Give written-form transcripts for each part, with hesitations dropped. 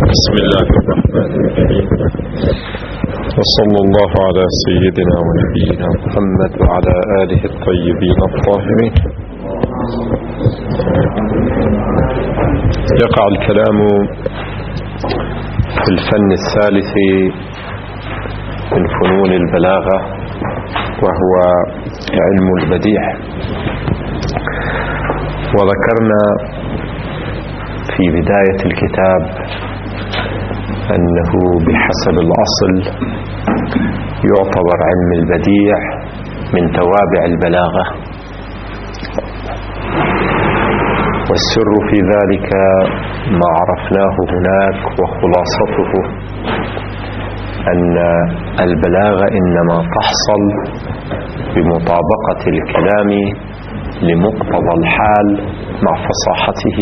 بسم الله الرحمن الرحيم، وصلى الله على سيدنا ونبينا محمد وعلى آله الطيبين الطاهرين. يقع الكلام في الفن الثالث من فنون البلاغة، وهو علم البديع. وذكرنا في بداية الكتاب أنه بحسب الأصل يعتبر علم البديع من توابع البلاغة، والسر في ذلك ما عرفناه هناك، وخلاصته أن البلاغة إنما تحصل بمطابقة الكلام لمقتضى الحال مع فصاحته،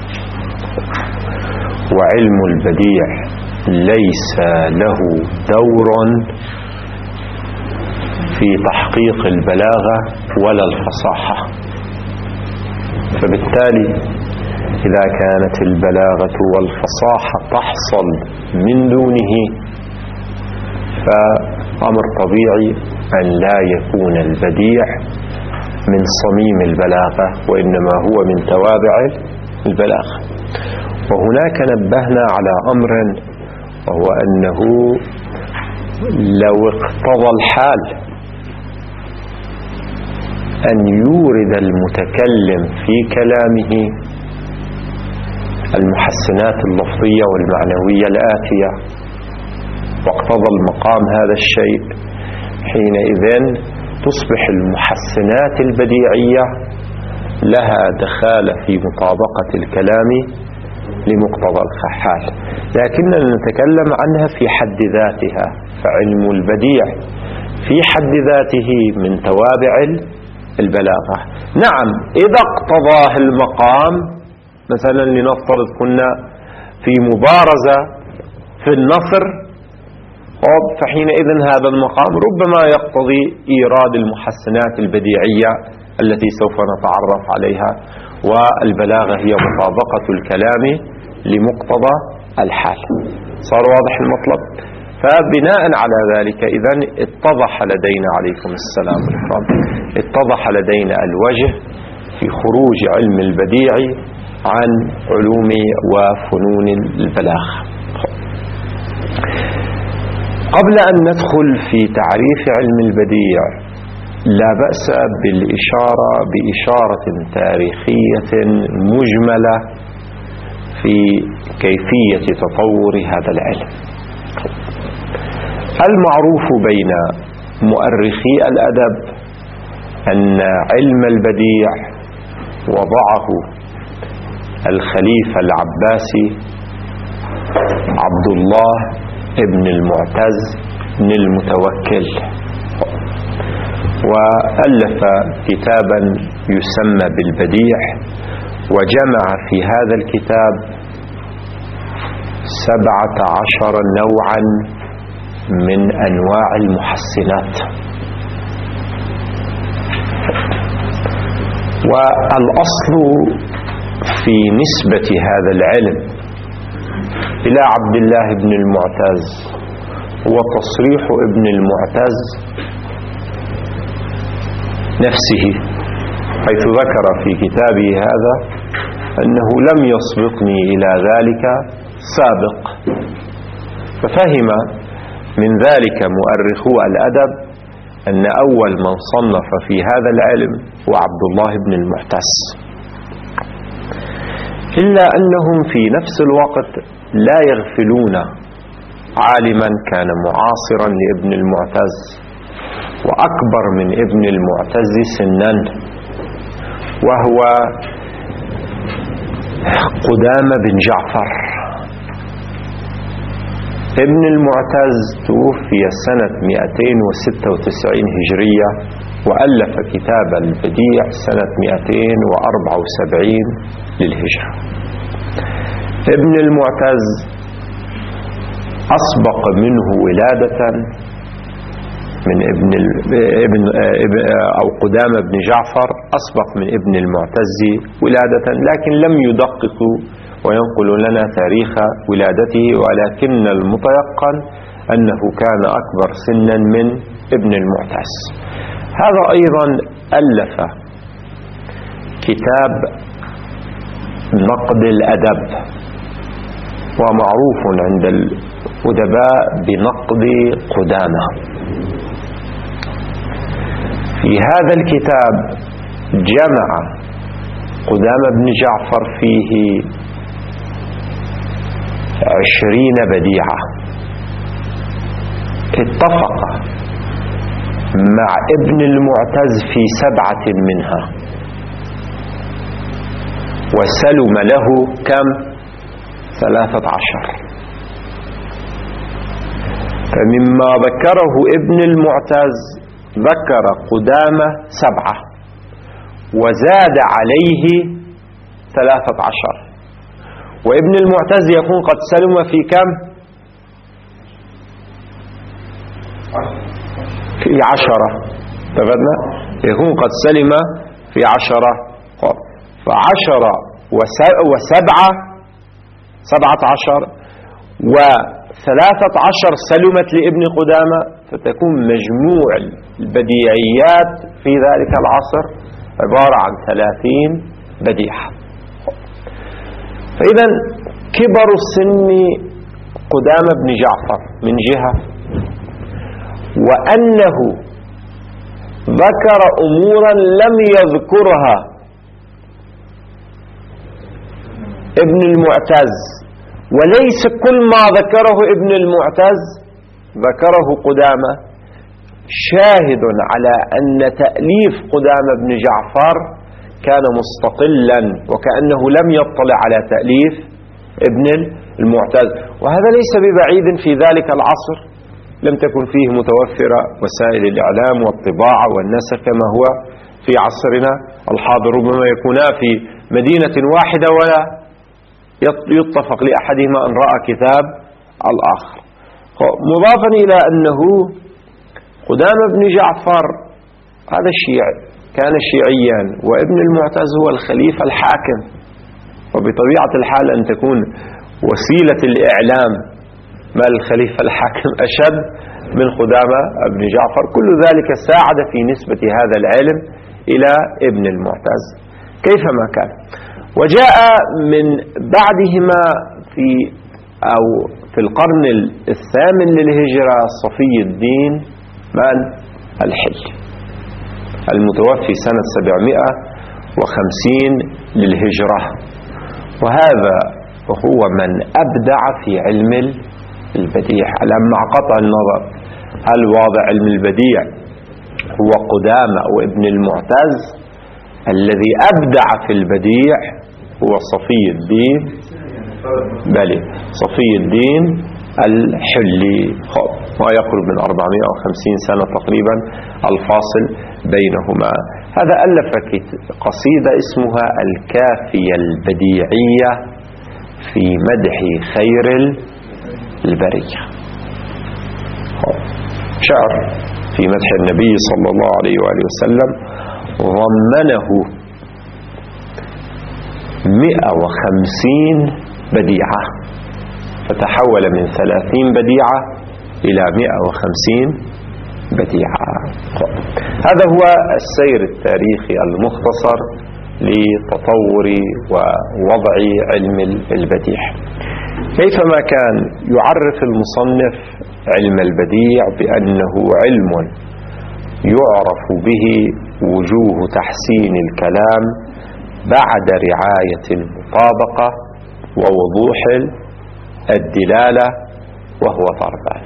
وعلم البديع ليس له دور في تحقيق البلاغة ولا الفصاحة. فبالتالي إذا كانت البلاغة والفصاحة تحصل من دونه، فأمر طبيعي أن لا يكون البديع من صميم البلاغة، وإنما هو من توابع البلاغة. وهناك نبهنا على أمر، وهو أنه لو اقتضى الحال أن يورد المتكلم في كلامه المحسنات اللفظية والمعنوية الآتية، واقتضى المقام هذا الشيء، حينئذ تصبح المحسنات البديعية لها دخال في مطابقة الكلام لمقتضى الحال، لكننا نتكلم عنها في حد ذاتها. فعلم البديع في حد ذاته من توابع البلاغة. نعم، إذا اقتضاه المقام، مثلا لنفترض كنا في مبارزة في النصر، فحينئذ هذا المقام ربما يقتضي إيراد المحسنات البديعية التي سوف نتعرف عليها، والبلاغة هي مطابقة الكلام لمقتضى الحال. صار واضح المطلب؟ فبناء على ذلك إذن اتضح لدينا، عليكم السلام والإكرام، اتضح لدينا الوجه في خروج علم البديع عن علوم وفنون البلاغة. قبل أن ندخل في تعريف علم البديع، لا بأس بالإشارة بإشارة تاريخية مجملة في كيفية تطور هذا العلم. المعروف بين مؤرخي الأدب أن علم البديع وضعه الخليفة العباسي عبد الله ابن المعتز بن المتوكل، وألف كتابا يسمى بالبديع، وجمع في هذا الكتاب 17 نوعا من أنواع المحسنات. والأصل في نسبة هذا العلم إلى عبد الله بن المعتز هو تصريح ابن المعتز نفسه، حيث ذكر في كتابه هذا أنه لم يسبقني إلى ذلك سابق. ففهم من ذلك مؤرخو الأدب أن أول من صنف في هذا العلم هو عبد الله بن المعتز، إلا أنهم في نفس الوقت لا يغفلون عالما كان معاصرا لابن المعتز وأكبر من ابن المعتز سنا، وهو قدامة بن جعفر. ابن المعتز توفي سنة 296 هجرية، وألف كتاب البديع سنة 274 للهجرة. ابن المعتز أسبق منه ولادة من أو قدامة بن جعفر أسبق من ابن المعتز ولادة، لكن لم يدققوا وينقل لنا تاريخ ولادته، ولكن المتيقن أنه كان أكبر سنا من ابن المعتز. هذا أيضا ألف كتاب نقد الأدب، ومعروف عند الأدباء بنقد قدامة. في هذا الكتاب جمع قدامة بن جعفر فيه 20 بديعة، اتفق مع ابن المعتز في 7 منها، وسلم له كم؟ 13. فمما ذكره ابن المعتز ذكر قدامة 7 وزاد عليه 13، وابن المعتز يكون قد سلم في كم؟ في 10. تفضلنا يكون قد سلم في 10. ف10 و7 17 و13 سلمت لابن قدامة، فتكون مجموع البديعيات في ذلك العصر عبارة عن 30 بديعة. فإذا كبر السن قدامة بن جعفر من جهة، وأنه ذكر أمورا لم يذكرها ابن المعتز، وليس كل ما ذكره ابن المعتز ذكره قدامة، شاهد على أن تأليف قدامة بن جعفر كان مستقلا، وكأنه لم يطلع على تأليف ابن المعتز. وهذا ليس ببعيد في ذلك العصر، لم تكن فيه متوفرة وسائل الإعلام والطباعة والنسخ كما هو في عصرنا الحاضر. ربما يكونا في مدينة واحدة ولا يتفق لأحدهما أن رأى كتاب الآخر. مضافا إلى أنه قدامة بن جعفر هذا الشيعي كان شيعيا، وابن المعتز هو الخليفة الحاكم، وبطبيعة الحال أن تكون وسيلة الإعلام مع الخليفة الحاكم أشد من قدامة بن جعفر. كل ذلك ساعد في نسبة هذا العلم إلى ابن المعتز كيفما كان. وجاء من بعدهما في القرن 8 للهجرة صفي الدين من الحل، المتوفي سنة 750 للهجرة، وهذا هو من أبدع في علم البديع. مع قطع النظر هل واضع علم البديع هو قدامة أو ابن المعتز، الذي أبدع في البديع هو صفي الدين، بل صفي الدين الحلي، ما يقرب من 450 سنة تقريبا الفاصل بينهما. هذا ألف قصيدة اسمها الكافية البديعية في مدح خير البرية، شعر في مدح النبي صلى الله عليه وآله وسلم، ضمنه 150 بديعة، فتحول من 30 بديعة إلى 150 بديعة. هذا هو السير التاريخي المختصر لتطور ووضع علم البديع. كيفما كان يعرف المصنف علم البديع بأنه علم يعرف به وجوه تحسين الكلام بعد رعاية المطابقة ووضوح الدلالة، وهو ضربان.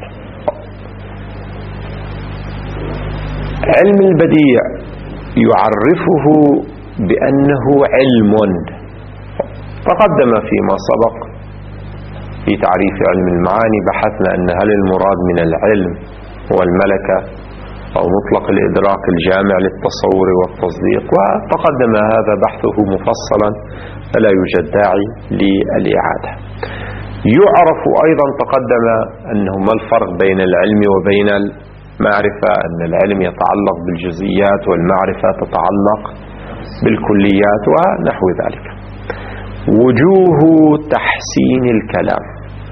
علم البديع يعرفه بأنه علم، تقدم فيما سبق في تعريف علم المعاني، بحثنا أن هل المراد من العلم هو الملكة أو مطلق الإدراك الجامع للتصور والتصديق، وتقدم هذا بحثه مفصلا فلا يوجد داعي للإعادة. يعرف أيضا تقدم أنه ما الفرق بين العلم وبين المعرفة، أن العلم يتعلق بالجزئيات والمعرفة تتعلق بالكليات ونحو ذلك. وجوه تحسين الكلام.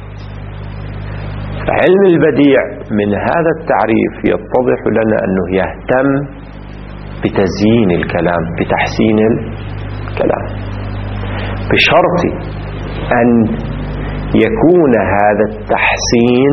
علم البديع من هذا التعريف يتضح لنا أنه يهتم بتزيين الكلام، بتحسين الكلام، بشرط أن يكون هذا التحسين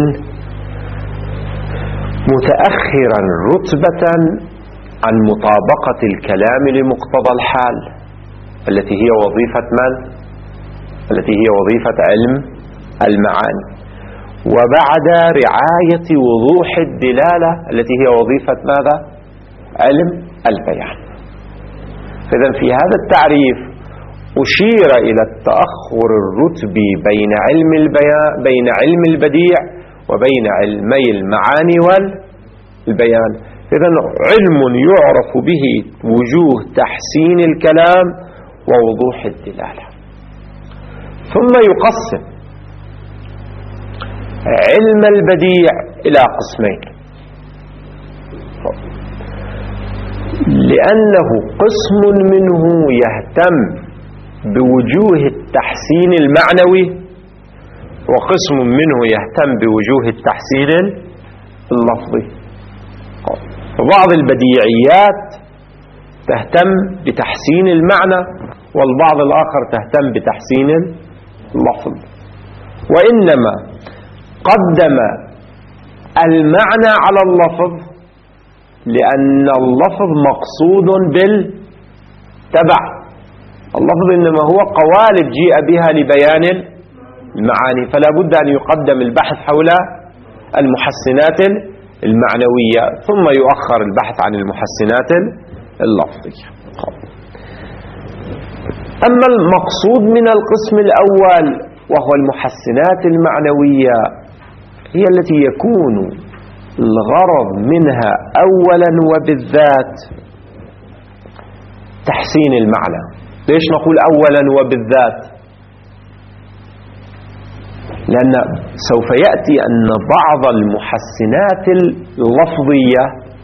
متأخرا رتبة عن مطابقة الكلام لمقتضى الحال التي هي وظيفة من؟ التي هي وظيفة علم المعاني، وبعد رعاية وضوح الدلالة التي هي وظيفة ماذا؟ علم البيان. فإذا في هذا التعريف أشير إلى التأخر الرتبي بين علم البديع وبين علمي المعاني والبيان. إذا علم يعرف به وجوه تحسين الكلام ووضوح الدلالة. ثم يقسم علم البديع إلى قسمين، لأنه قسم منه يهتم بوجوه التحسين المعنوي، وقسم منه يهتم بوجوه التحسين اللفظي. بعض البديعيات تهتم بتحسين المعنى، والبعض الآخر تهتم بتحسين اللفظ، وإنما قدم المعنى على اللفظ لأن اللفظ مقصود بالتبع. اللفظ إنما هو قوالب جيء بها لبيان المعاني، فلا بد أن يقدم البحث حول المحسنات المعنوية ثم يؤخر البحث عن المحسنات اللفظية. أما المقصود من القسم الأول وهو المحسنات المعنوية، هي التي يكون الغرض منها أولا وبالذات تحسين المعنى. ليش نقول أولا وبالذات؟ لأن سوف يأتي أن بعض المحسنات اللفظية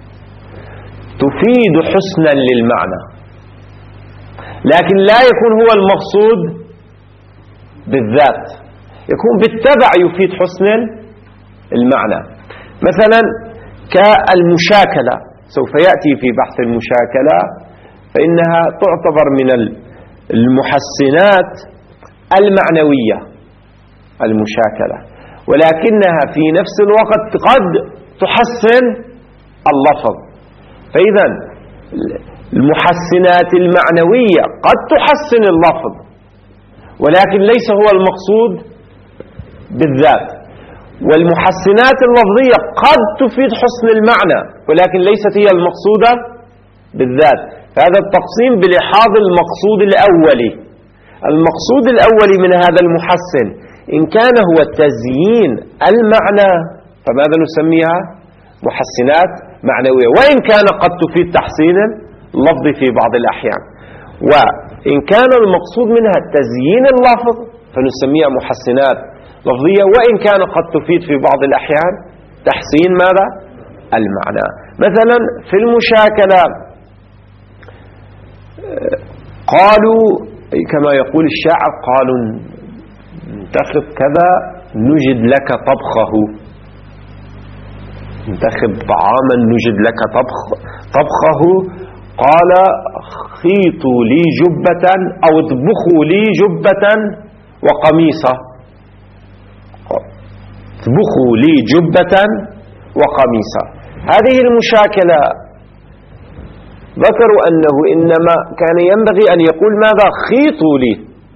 تفيد حسنا للمعنى، لكن لا يكون هو المقصود بالذات، يكون بالتبع يفيد حسن المعنى. مثلا كالمشاكلة، سوف يأتي في بحث المشاكلة، فإنها تعتبر من المحسنات المعنوية المشاكلة، ولكنها في نفس الوقت قد تحسن اللفظ. فإذا المحسنات المعنوية قد تحسن اللفظ، ولكن ليس هو المقصود بالذات. والمحسنات اللفظية قد تفيد حسن المعنى، ولكن ليست هي المقصودة بالذات. فهذا التقسيم بلحاظ المقصود الأولي. المقصود الأولي من هذا المحسن إن كان هو تزيين المعنى فماذا نسميها؟ محسنات معنوية، وإن كان قد تفيد تحسين اللفظ في بعض الأحيان. وإن كان المقصود منها تزيين اللفظ فنسميها محسنات لفظية، وإن كان قد تفيد في بعض الأحيان تحسين ماذا؟ المعنى. مثلا في المشاكلة قالوا كما يقول الشاعر، قالوا انتخب كذا نجد لك طبخه، انتخب طعاما نجد لك طبخه. قال خيطوا لي جبة أو اطبخوا لي جبة وقميصة، اطبخوا لي جبة وقميصة. هذه المشاكلة ذكروا أنه إنما كان ينبغي أن يقول ماذا؟ خيطوا لي،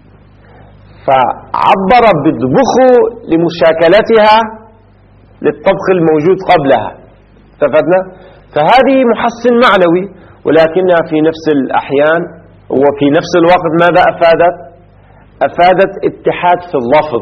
فعبر باطبخوا لمشاكلتها للطبخ الموجود قبلها. استفدنا؟ فهذه محسن معنوي، ولكنها في نفس الأحيان وفي نفس الوقت ماذا أفادت؟ أفادت اتحاد في اللفظ،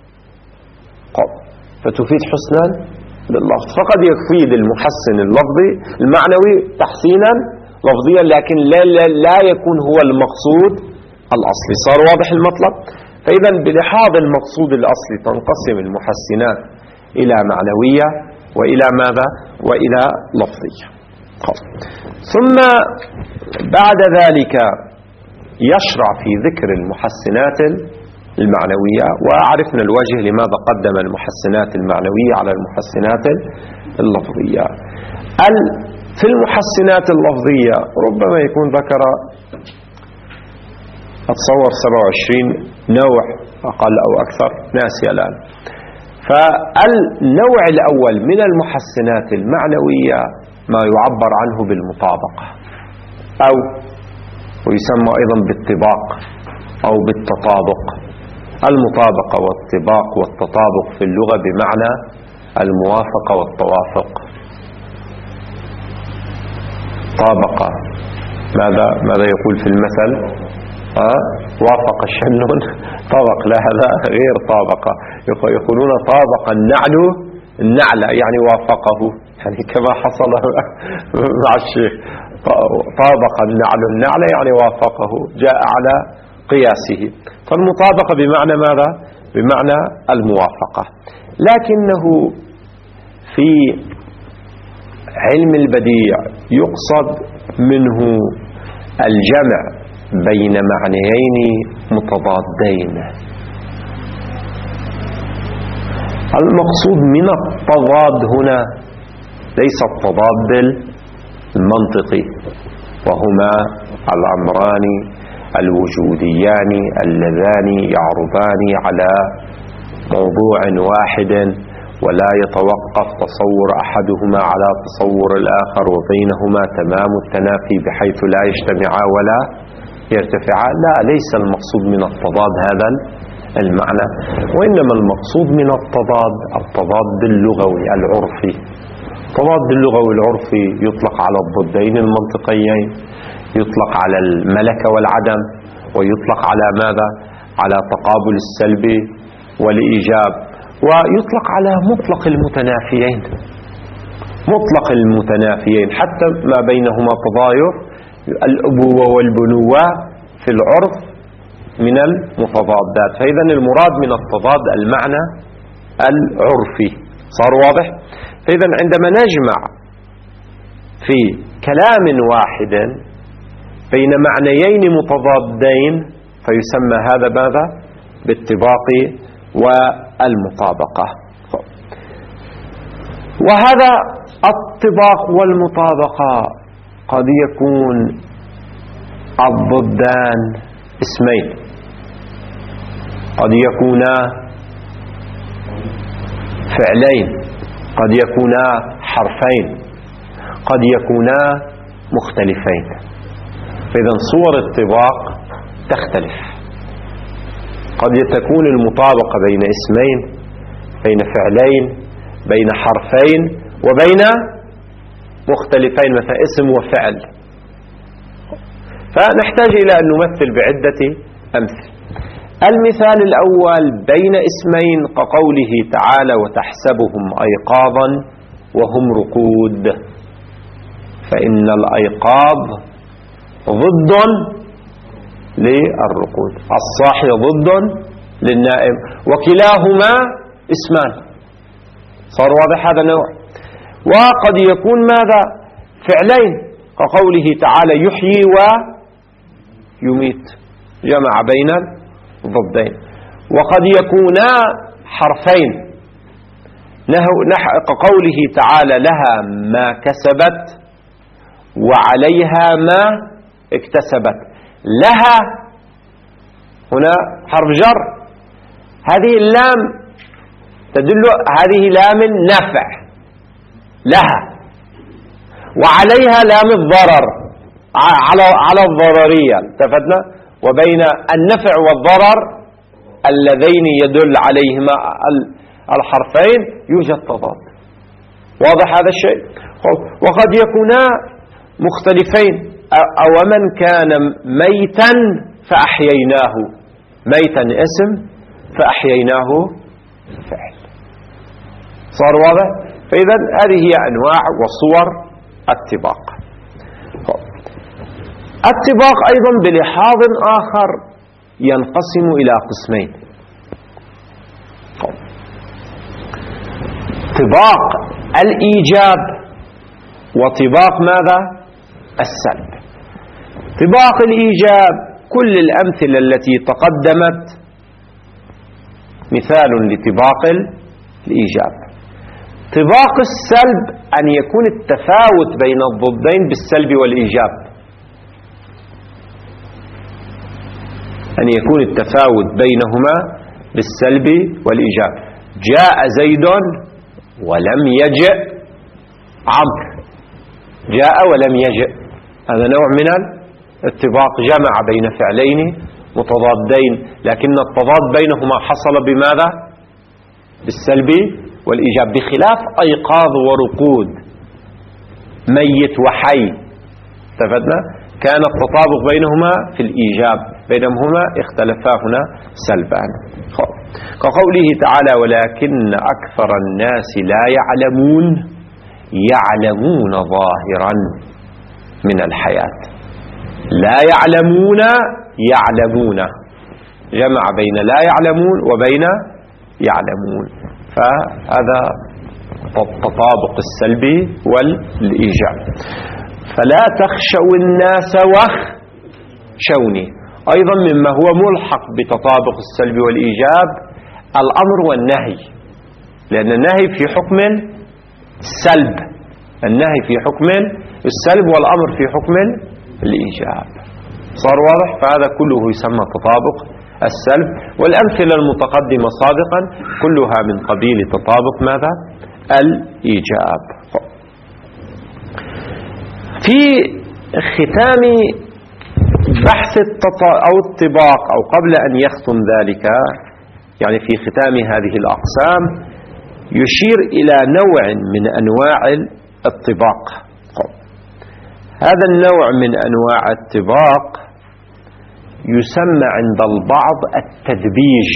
فتفيد حسنا لللفظ. فقد يفيد المحسن اللفظي المعنوي تحسينا لفظيا، لكن لا يكون هو المقصود الأصلي. صار واضح المطلب؟ فإذا بلحاظ المقصود الأصلي تنقسم المحسنات إلى معنوية وإلى ماذا؟ وإلى لفظية. ثم بعد ذلك يشرع في ذكر المحسنات المعنوية، وعرفنا الوجه لماذا قدم المحسنات المعنوية على المحسنات اللفظية. في المحسنات اللفظية ربما يكون ذكر أتصور 27 نوع أقل أو أكثر، ناسي الآن. فالنوع الأول من المحسنات المعنوية ما يعبر عنه بالمطابقة، أو ويسمى أيضا بالطباق أو بالتطابق. المطابقة والطباق والتطابق في اللغة بمعنى الموافقة والتوافق. طابق، ماذا يقول في المثل؟ وافق الشنون طبق، لا هذا غير طابق. يقولون طابق النعل يعني وافقه، يعني كما حصل مع الشيخ. طابق النعل يعني وافقه، جاء على قياسه. فالمطابقة بمعنى ماذا؟ بمعنى الموافقة. لكنه في علم البديع يقصد منه الجمع بين معنيين متضادين. المقصود من التضاد هنا ليس التضاد المنطقي، وهما الأمران الوجوديان اللذان يعرضان على موضوع واحد، ولا يتوقف تصور أحدهما على تصور الآخر، وبينهما تمام التنافي بحيث لا يجتمعا ولا يرتفعا. لا، ليس المقصود من التضاد هذا المعنى، وإنما المقصود من التضاد اللغوي العرفي. التضاد اللغوي العرفي يطلق على الضدين المنطقيين، يطلق على الملكة والعدم، ويطلق على ماذا؟ على تقابل السلب والإيجاب، ويطلق على مطلق المتنافيين. مطلق المتنافيين حتى ما بينهما تضاير، الأبوة والبنوة في العرف من المتضادات. فإذا المراد من التضاد المعنى العرفي. صار واضح؟ فإذا عندما نجمع في كلام واحد بين معنيين متضادين فيسمى هذا ماذا؟ بالطباق والمطابقة. وهذا الطباق والمطابقة قد يكون الضدان اسمين، قد يكونا فعلين، قد يكونا حرفين، قد يكونا مختلفين. فإذا صور الطباق تختلف. قد تكون المطابقة بين اسمين، بين فعلين، بين حرفين، وبين مختلفين مثلا اسم وفعل. فنحتاج إلى أن نمثل بعدة أمثل. المثال الأول بين اسمين كقوله تعالى وتحسبهم أيقاظا وهم رقود، فإن الأيقاظ ضد للرقود، الصاحي ضد للنائم، وكلاهما اسمان. صار واضح هذا النوع. وقد يكون ماذا؟ فعلين كقوله تعالى يحيي ويميت، جمع بين ضدين. وقد يكونا حرفين كقوله تعالى لها ما كسبت وعليها ما اكتسبت. لها هنا حرف جر، هذه اللام تدل، هذه لام النفع لها، وعليها لام الضرر على الضررية. التفتنا وبين النفع والضرر اللذين يدل عليهما الحرفين يوجد تضاد. واضح هذا الشيء؟ وقد يكونا مختلفين. أو من كان ميتا فأحييناه، ميتا اسم فأحييناه فعل. صار واضح؟ فإذا هذه هي أنواع وصور الطباق. الطباق أيضا بلحاظ آخر ينقسم إلى قسمين: طباق الإيجاب وطباق ماذا؟ السلب. طباق الإيجاب كل الأمثلة التي تقدمت مثال لطباق الإيجاب. طباق السلب أن يكون التفاوت بين الضدين بالسلب والإيجاب، أن يكون التفاوت بينهما بالسلب والإيجاب. جاء زيد ولم يجئ عمرو، جاء ولم يجئ، هذا نوع من الطباق، جمع بين فعلين متضادين، لكن التضاد بينهما حصل بماذا؟ بالسلب والإيجاب، بخلاف أيقاظ ورقود، ميت وحي، استفدنا؟ كان التطابق بينهما في الإيجاب، بينهما اختلفا هنا سلبان. كقوله تعالى: ولكن أكثر الناس لا يعلمون، يعلمون ظاهرا من الحياة، لا يعلمون يعلمون، جمع بين لا يعلمون وبين يعلمون، فهذا التطابق السلبي والإيجاب. فلا تخشوا الناس واخشوني، أيضا مما هو ملحق بتطابق السلب والإيجاب الأمر والنهي، لأن النهي في حكم السلب، النهي في حكم السلب والأمر في حكم الإيجاب. صار واضح؟ فهذا كله يسمى تطابق السلب، والأمثلة المتقدمة سابقا كلها من قبيل تطابق ماذا؟ الإيجاب. في ختام بحث أو الطباق، أو قبل أن يختم ذلك، يعني في ختام هذه الأقسام يشير إلى نوع من أنواع الطباق. هذا النوع من أنواع الطباق يسمى عند البعض التدبيج.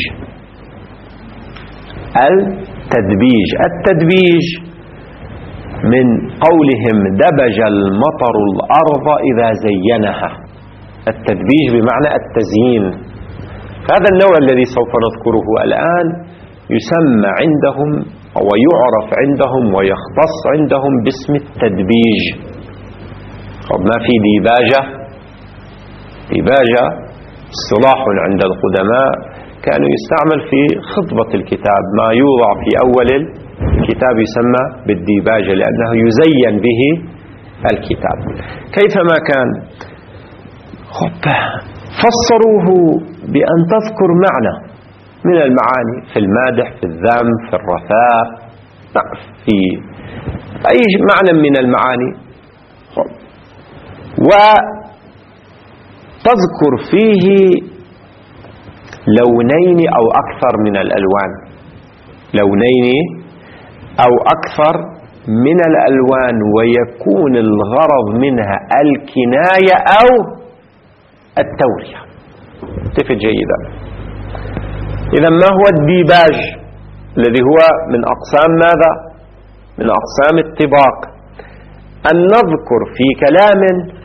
التدبيج من قولهم دبج المطر الأرض إذا زينها، التدبيج بمعنى التزيين. هذا النوع الذي سوف نذكره الآن يسمى عندهم ويعرف عندهم ويختص عندهم باسم التدبيج. ما في ديباجة، ديباجة اصطلاح عند القدماء كانوا يستعمل في خطبة الكتاب، ما يوضع في أول الكتاب يسمى بالديباجة لأنه يزين به الكتاب كيفما كان. فسروه بأن تذكر معنى من المعاني، في المادح، في الذم، في الرثاء، في أي معنى من المعاني، وتذكر فيه لونين أو أكثر من الألوان، لونين أو أكثر من الألوان، ويكون الغرض منها الكناية أو التورية. اتفق جيدا. إذا ما هو الديباج الذي هو من أقسام ماذا؟ من أقسام الطباق، أن نذكر في كلام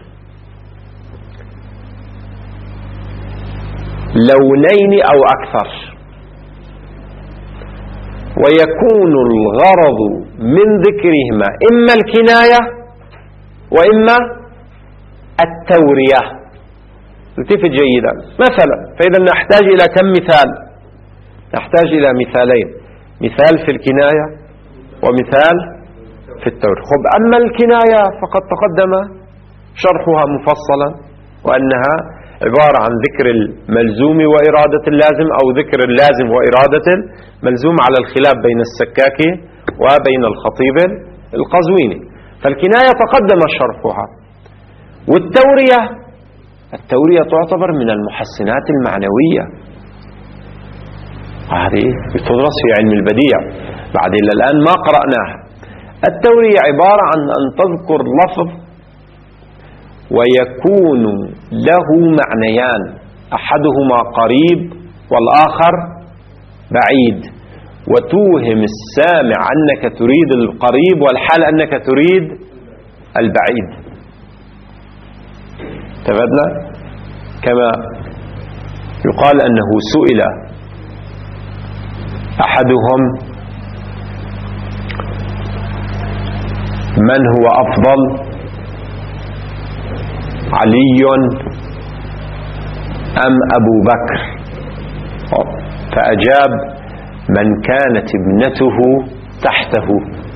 لونين أو أكثر، ويكون الغرض من ذكرهما إما الكناية وإما التورية. التفت جيدا. مثلا فإذا نحتاج إلى كم مثال؟ نحتاج إلى مثالين، مثال في الكناية ومثال في التورية. أما الكناية فقد تقدم شرحها مفصلا، وأنها عبارة عن ذكر الملزوم وإرادة اللازم، أو ذكر اللازم وإرادة الملزوم، على الخلاف بين السكاكي وبين الخطيب القزويني. فالكناية تقدم شرحها. والتورية، التورية تعتبر من المحسنات المعنوية، هذه تدرس في علم البديع بعد إلى الآن ما قرأناها. التورية عبارة عن أن تذكر لفظ ويكون له معنيان، أحدهما قريب والآخر بعيد، وتوهم السامع أنك تريد القريب والحال أنك تريد البعيد. تفضل. كما يقال أنه سئل أحدهم من هو أفضل، علي أم أبو بكر؟ فأجاب: من كانت ابنته تحته.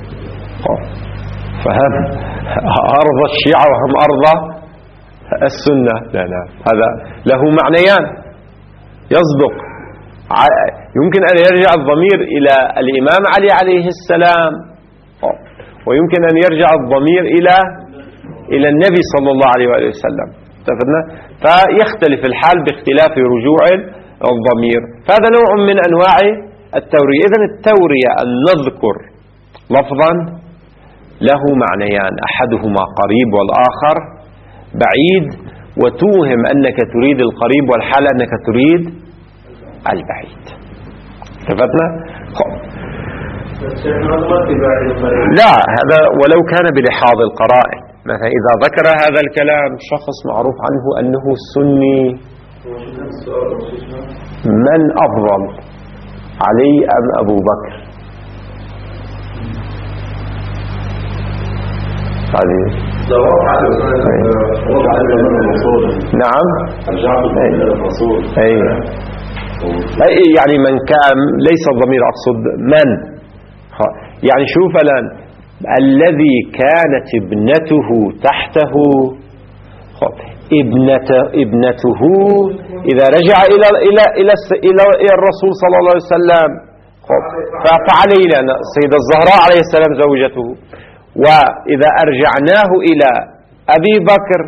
فهم أرض الشيعة وهم أرض السنة. لا هذا له معنيان يصدق. يمكن أن يرجع الضمير إلى الإمام علي عليه السلام، ويمكن أن يرجع الضمير إلى النبي صلى الله عليه وآله وسلم. فيختلف الحال باختلاف رجوع الضمير. فهذا نوع من أنواع التورية. إذن التورية أن نذكر لفظا له معنيان، أحدهما قريب والآخر بعيد، وتوهم أنك تريد القريب والحال أنك تريد البعيد. اتفقنا؟ لا، هذا ولو كان بلحاظ القرائن. مثلا إذا ذكر هذا الكلام شخص معروف عنه أنه سني، من أفضل، علي أم أبو بكر؟ نعم، يعني من كان، ليس الضمير أقصد من، يعني شوف الآن الذي كانت ابنته تحته، ابنته إذا رجع إلى الرسول صلى الله عليه وسلم فعلينا سيدة الزهراء عليه السلام زوجته. وإذا أرجعناه إلى أبي بكر،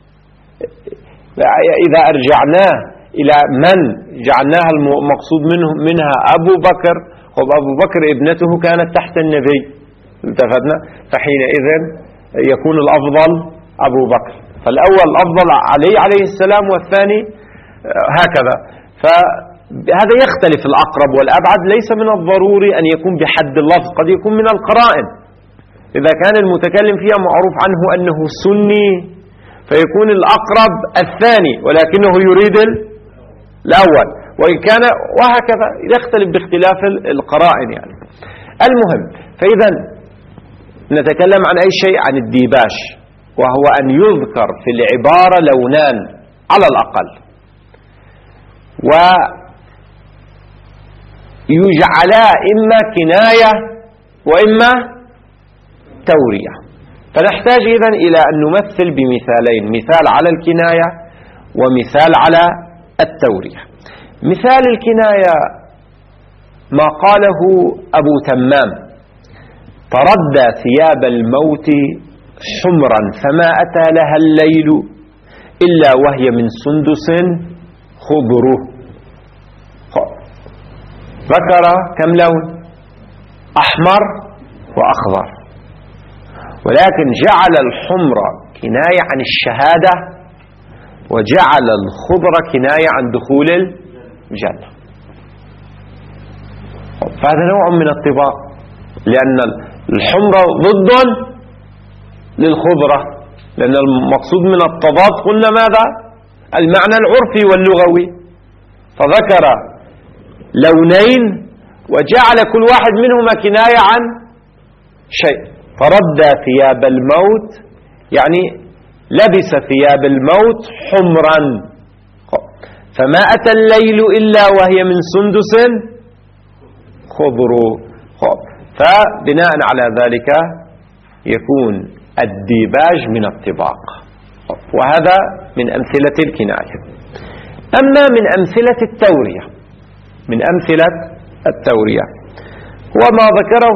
إذا أرجعناه إلى من جعلناها المقصود منها أبو بكر، أبو بكر ابنته كانت تحت النبي. انتفدنا؟ فحينئذ يكون الأفضل أبو بكر. فالأول الأفضل علي عليه السلام، والثاني هكذا. فهذا يختلف الأقرب والأبعد. ليس من الضروري أن يكون بحد اللفظ، قد يكون من القرائن. إذا كان المتكلم فيها معروف عنه أنه سني فيكون الأقرب الثاني، ولكنه يريد الأول، وإن كان وهكذا يختلف باختلاف القرائن يعني. المهم، فإذا نتكلم عن أي شيء عن الديباج، وهو أن يذكر في العبارة لونان على الأقل، ويجعلا إما كناية وإما تورية. فنحتاج إذن إلى أن نمثل بمثالين، مثال على الكناية ومثال على التورية. مثال الكناية ما قاله أبو تمام: تردى ثياب الموت حمرا فما أتى لها الليل إلا وهي من سندس خضره. ذكر كم لون؟ أحمر وأخضر، ولكن جعل الحمر كناية عن الشهادة، وجعل الخضر كناية عن دخول الجنة. فهذا نوع من الطباق، لأن الحمر ضد للخضرة، لأن المقصود من التضاد قلنا ماذا؟ المعنى العرفي واللغوي. فذكر لونين وجعل كل واحد منهما كناية عن شيء. فردى ثياب الموت يعني لبس ثياب الموت حمرا، فما أتى الليل إلا وهي من سندس خضر. فبناء على ذلك يكون الديباج من الطباق، وهذا من أمثلة الكناية. أما من أمثلة التورية، من أمثلة التورية هو ما ذكره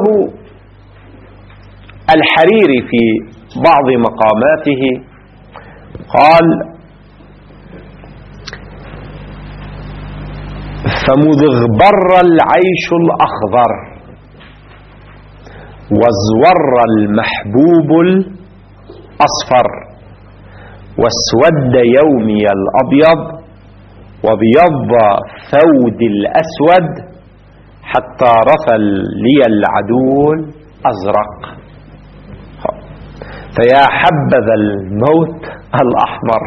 الحريري في بعض مقاماته. قال: فمذ اغبر العيش الأخضر وازور المحبوب الأصفر واسود يومي الأبيض وبيض ثود الأسود حتى رثى لي العدو الأزرق. فيا حبذا الموت الأحمر.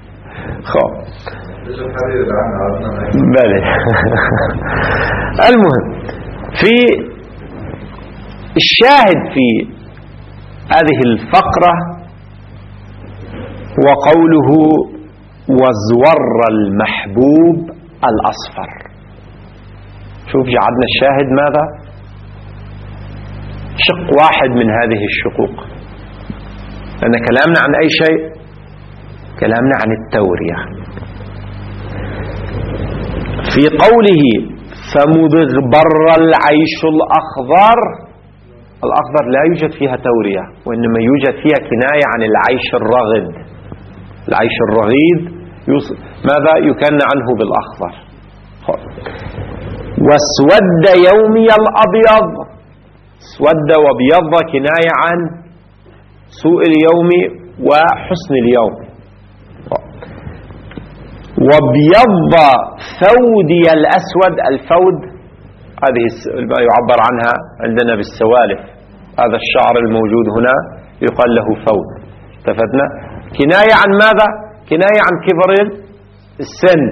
بلى. المهم، في الشاهد في هذه الفقرة وقوله وازور المحبوب الأصفر. شوف جعلنا الشاهد ماذا؟ شق واحد من هذه الشقوق. لأن كلامنا عن أي شيء؟ كلامنا عن التورية. في قوله فمضغبر العيش الأخضر، الأخضر لا يوجد فيها تورية، وإنما يوجد فيها كناية عن العيش الرغد. العيش الرغيد ماذا يكنى عنه بالأخضر. واسود يومي الأبيض، اسود وابيض كناية عن سوء اليوم وحسن اليوم. وابيض ثودي الأسود، الفود هذه ما يعبر عنها عندنا بالسوالف، هذا الشعر الموجود هنا يقال له فود. اتفقنا؟ كناية عن ماذا؟ كناية عن كبر السن.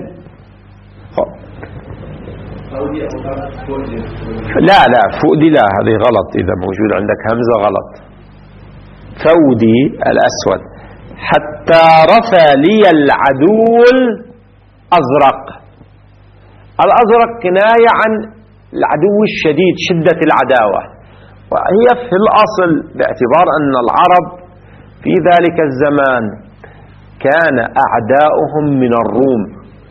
لا فؤدي لا، هذه غلط، إذا موجود عندك همزة غلط. ثودي الأسود. حتى رثى لي العدو الأزرق. الأزرق كناية عن العدو الشديد، شدة العداوة. وهي في الأصل باعتبار أن العرب في ذلك الزمان كان أعداؤهم من الروم،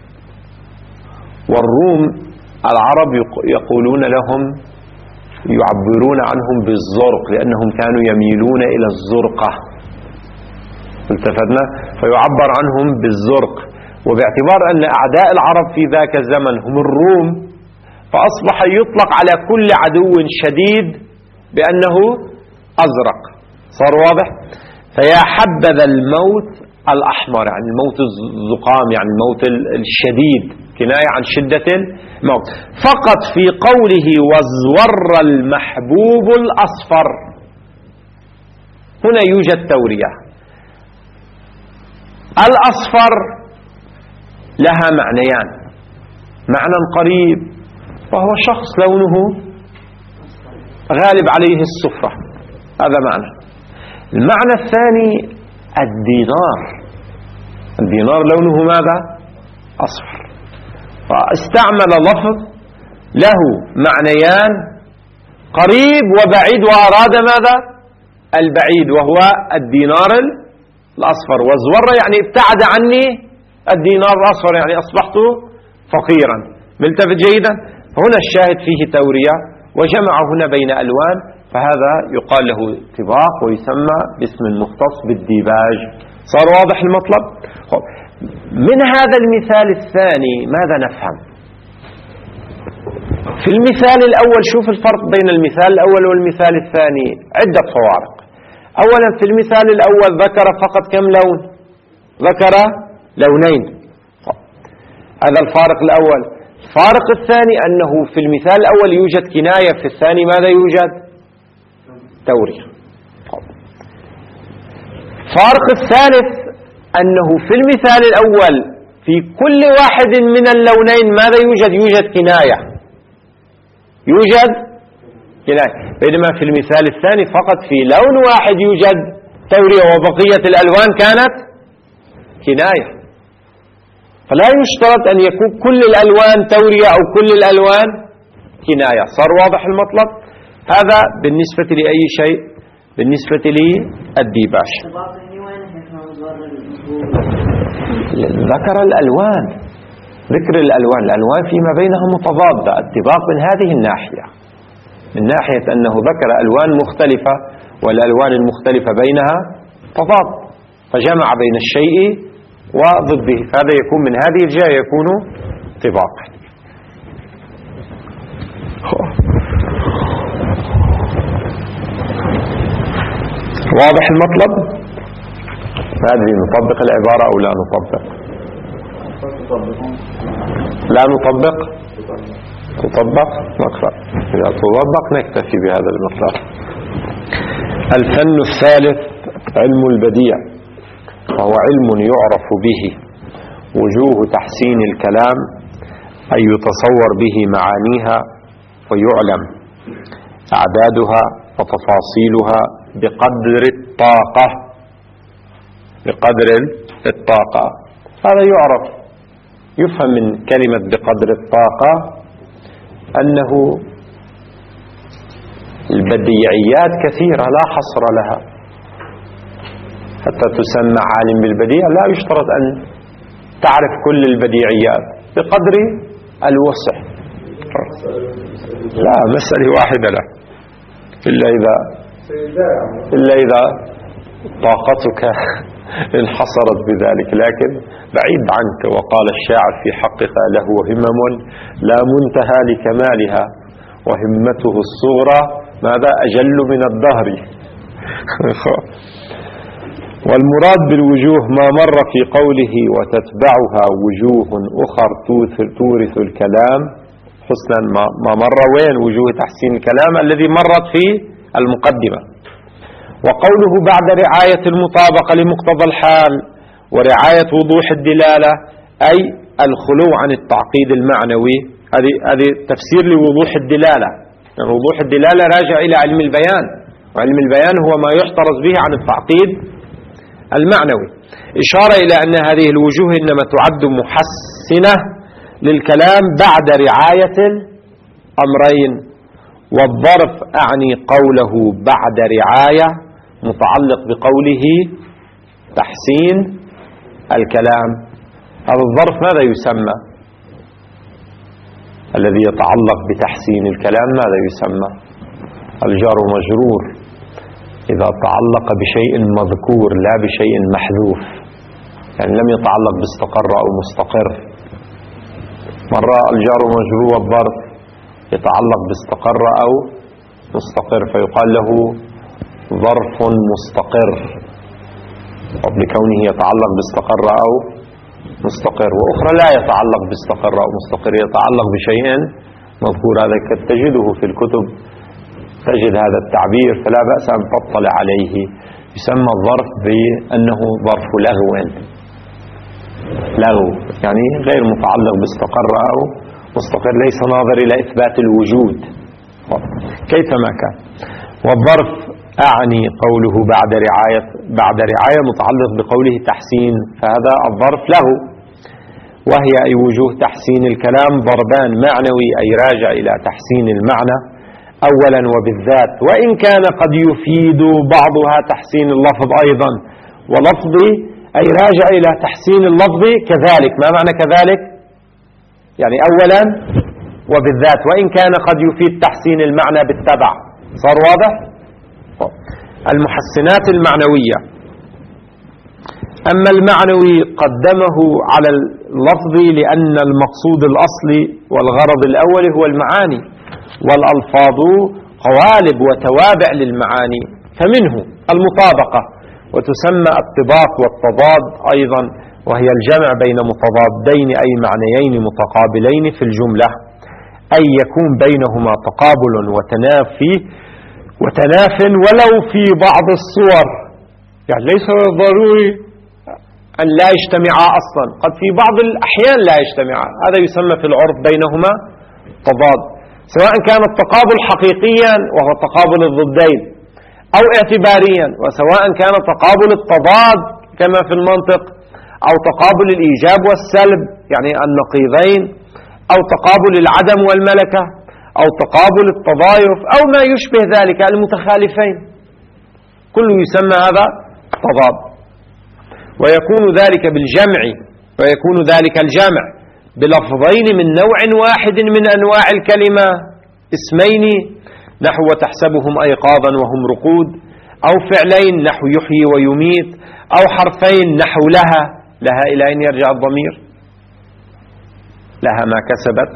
والروم العرب يقولون لهم، يعبرون عنهم بالزرق، لأنهم كانوا يميلون إلى الزرقة. التفتنا؟ فيعبر عنهم بالزرق. وباعتبار أن أعداء العرب في ذاك الزمن هم الروم، فأصبح يطلق على كل عدو شديد بأنه أزرق. صار واضح؟ فيا حبذا الموت الأحمر، يعني الموت الزقام، يعني الموت الشديد، كناية عن شدة الموت. فقط في قوله وازور المحبوب الأصفر هنا يوجد تورية. الأصفر لها معنيان: معنى قريب وهو شخص لونه غالب عليه الصفرة، هذا معنى. المعنى الثاني الدينار، الدينار لونه ماذا؟ أصفر. فاستعمل لفظ له معنيان، قريب وبعيد، وأراد ماذا؟ البعيد وهو الدينار الأصفر. وازور يعني ابتعد عني الدينار الأصفر، يعني أصبحت فقيرا. ملتفت جيدا؟ هنا الشاهد فيه تورية، وجمع هنا بين ألوان، فهذا يقال له طباق ويسمى باسم مختص بالديباج. صار واضح المطلب؟ من هذا المثال الثاني ماذا نفهم؟ في المثال الأول شوف الفرق بين المثال الأول والمثال الثاني، عدة فوارق. أولا في المثال الأول ذكر فقط كم لون؟ ذكر لونين، هذا الفارق الأول. الفارق الثاني أنه في المثال الأول يوجد كناية، في الثاني ماذا يوجد؟ تورية. الفارق الثالث أنه في المثال الأول في كل واحد من اللونين ماذا يوجد؟ يوجد كناية، يوجد كناية. بينما في المثال الثاني فقط في لون واحد يوجد تورية، وبقية الألوان كانت كناية. فلا يشترط أن يكون كل الألوان تورية أو كل الألوان كناية. صار واضح المطلب؟ هذا بالنسبة لأي شيء، بالنسبة للديباج. ذكر الألوان، ذكر الألوان، الألوان فيما بينها متضادة. الطباق من هذه الناحية، من ناحية أنه ذكر ألوان مختلفة، والألوان المختلفة بينها تضاد، فجمع بين الشيء وضده، هذا يكون من هذه الجهة يكون طباقا. واضح المطلب؟ هذه نطبق العبارة أو لا نطبق؟ لا نطبق؟ تطبق؟ نقرأ. إذا تطبق نكتفي بهذا المطلب. الفن الثالث علم البديع، وهو علم يعرف به وجوه تحسين الكلام، أي يتصور به معانيها ويعلم أعدادها وتفاصيلها بقدر الطاقة، بقدر الطاقة. هذا يعرف، يفهم من كلمة بقدر الطاقة أنه البديعيات كثيرة لا حصر لها. حتى تسمى عالم بالبديع لا يشترط أن تعرف كل البديعيات، بقدر الوسع. لا، مسألة واحدة لا، إلا إذا طاقتك انحصرت بذلك، لكن بعيد عنك. وقال الشاعر في حقك له همم لا منتهى لكمالها، وهمته الصغرى ماذا أجل من الدهر. والمراد بالوجوه ما مر في قوله وتتبعها وجوه أخر تورث الكلام حسنا. ما مر وين؟ وجوه تحسين الكلام الذي مرت في المقدمة. وقوله بعد رعاية المطابقة لمقتضى الحال ورعاية وضوح الدلالة، أي الخلو عن التعقيد المعنوي. هذه تفسير لوضوح الدلالة، يعني وضوح الدلالة راجع إلى علم البيان، وعلم البيان هو ما يحترز به عن التعقيد المعنوي. إشارة إلى أن هذه الوجوه إنما تعد محسنة للكلام بعد رعاية الأمرين. والظرف أعني قوله بعد رعاية متعلق بقوله تحسين الكلام. هذا الظرف ماذا يسمى؟ الذي يتعلق بتحسين الكلام ماذا يسمى؟ الجار ومجرور إذا تعلق بشيء مذكور لا بشيء محذوف، يعني لم يتعلق باستقر أو مستقر. مرة الجار ومجرور والظرف يتعلق باستقر أو مستقر فيقال له ظرف مستقر بكونه يتعلق باستقر أو مستقر. وأخرى لا يتعلق باستقر أو مستقر، يتعلق بشيء مذكور. هذا تجده في الكتب، تجد هذا التعبير، فلا بأس أن تطلع عليه. يسمى الظرف بأنه ظرف لغو، يعني غير متعلق باستقر أو مستقر، ليس ناظر إلى إثبات الوجود كيفما كان. والظرف أعني قوله بعد رعاية متعلق بقوله تحسين، فهذا الظرف له. وهي أي وجوه تحسين الكلام ضربان معنوي، أي راجع إلى تحسين المعنى أولا وبالذات، وإن كان قد يفيد بعضها تحسين اللفظ أيضا. ولفظي أي راجع إلى تحسين اللفظ كذلك. ما معنى كذلك؟ يعني أولا وبالذات، وإن كان قد يفيد تحسين المعنى بالتبع. صار واضح؟ المحسنات المعنوية. أما المعنوي قدمه على اللفظ لأن المقصود الأصلي والغرض الأول هو المعاني، والألفاظ قوالب وتوابع للمعاني، فمنه المطابقة، وتسمى الطباق والتضاد أيضا، وهي الجمع بين متضادين أي معنيين متقابلين في الجملة، أي يكون بينهما تقابل وتناف ولو في بعض الصور. يعني ليس ضروري أن لا يجتمعا أصلا، قد في بعض الأحيان لا يجتمعا. هذا يسمى في العرف بينهما تضاد، سواء كان التقابل حقيقيا وهو تقابل الضدين، أو اعتباريا، وسواء كان تقابل التضاد كما في المنطق، أو تقابل الإيجاب والسلب يعني النقيضين، أو تقابل العدم والملكة، أو تقابل التضايف، أو ما يشبه ذلك المتخالفين، كله يسمى هذا تضاد. ويكون ذلك بالجمع، ويكون ذلك الجمع بلفظين من نوع واحد من أنواع الكلمة، اسمين نحو وتحسبهم أيقاظا وهم رقود، أو فعلين نحو يحيي ويميت، أو حرفين نحو لها إلى أين يرجع الضمير؟ لها ما كسبت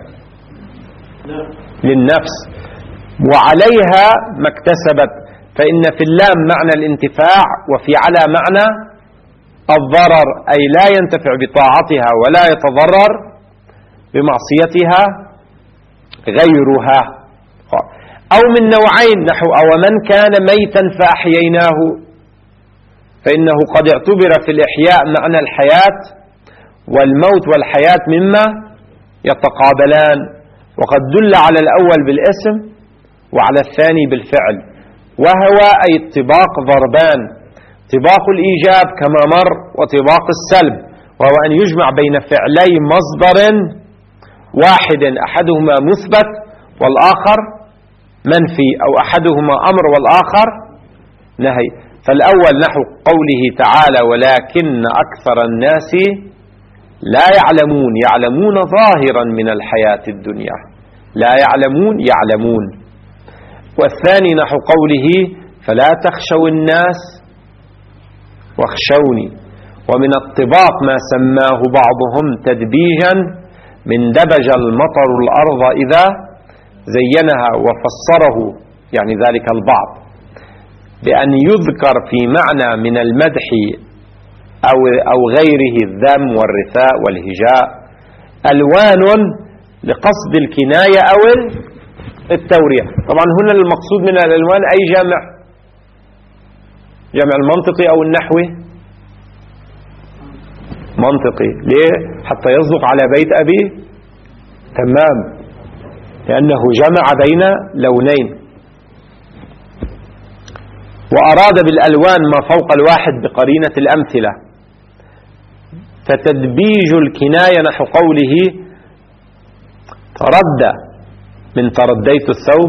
للنفس، وعليها ما اكتسبت، فإن في اللام معنى الانتفاع، وفي على معنى الضرر، أي لا ينتفع بطاعتها ولا يتضرر بمعصيتها غيرها. أو من نوعين نحو أو من كان ميتا فأحييناه، فإنه قد اعتبر في الإحياء معنى الحياة، والموت والحياة مما يتقابلان، وقد دل على الأول بالاسم وعلى الثاني بالفعل. وهو أي الطباق ضربان، طباق الإيجاب كما مر، وطباق السلب، وهو أن يجمع بين فعلي مصدر واحد أحدهما مثبت والآخر منفي، أو أحدهما أمر والآخر نهي. فالأول نحو قوله تعالى ولكن أكثر الناس لا يعلمون، يعلمون ظاهرا من الحياة الدنيا، لا يعلمون يعلمون. والثاني نحو قوله فلا تخشوا الناس واخشوني. ومن الطباق ما سماه بعضهم تدبيجا من دبج المطر الأرض إذا زينها، وفسره يعني ذلك البعض بأن يذكر في معنى من المدح أو غيره الذم والرثاء والهجاء ألوان لقصد الكناية أو التورية. طبعا هنا المقصود من الألوان أي جمع المنطقي أو النحوي. منطقي ليه؟ حتى يصدق على بيت أبي تمام، لأنه جمع بين لونين. وأراد بالألوان ما فوق الواحد بقرينة الأمثلة. فتدبيج الكناية نحو قوله تردى من ترديت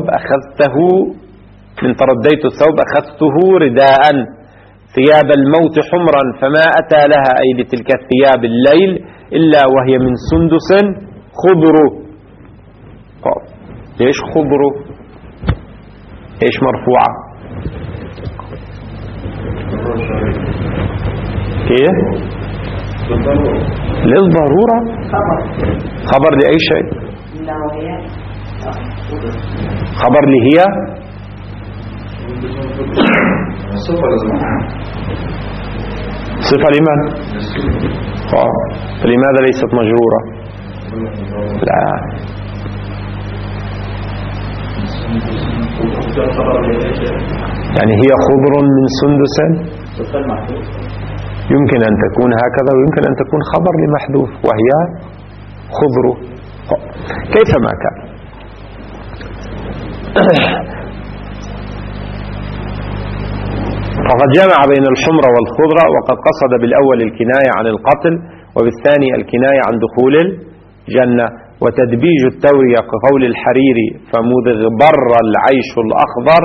الثوب أخذته رداء، ثياب الموت حمرا فما أتى لها أي لتلك الثياب الليل إلا وهي من سندس خضر. ليش خضر؟ ليش مرفوعة؟ كيف؟ للضرورة. خبر لأي شيء؟ خبر لهي صفة لمن؟ فلماذا ليست مجرورة؟ لا، يعني هي خضر من سندس، يمكن أن تكون هكذا ويمكن أن تكون خبر لمحذوف وهي خضر كيفما كان. فقد جمع بين الحمرة والخضرة، وقد قصد بالأول الكناية عن القتل وبالثاني الكناية عن دخول الجنة. وتدبيج التورية كقول الحريري فمذ بر العيش الأخضر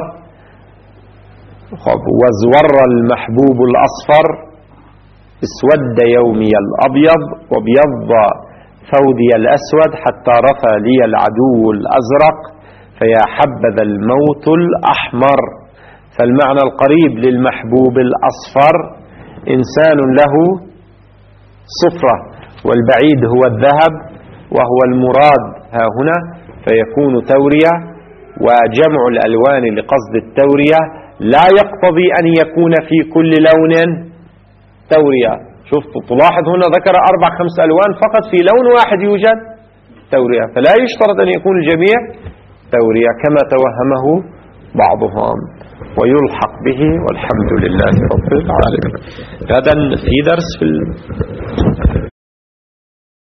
وازور المحبوب الأصفر، اسود يومي الأبيض وابيض ثودي الأسود حتى رثى لي العدو الأزرق فيا حبذا الموت الأحمر. فالمعنى القريب للمحبوب الأصفر إنسان له صفرة، والبعيد هو الذهب وهو المراد ها هنا، فيكون تورية. وجمع الألوان لقصد التورية لا يقتضي أن يكون في كل لون تورية. شفت تلاحظ هنا ذكر 4-5 ألوان فقط، في لون واحد يوجد تورية، فلا يشترط أن يكون الجميع تورية كما توهمه بعضهم ويلحق به. والحمد لله رب العالمين. غدا في درس في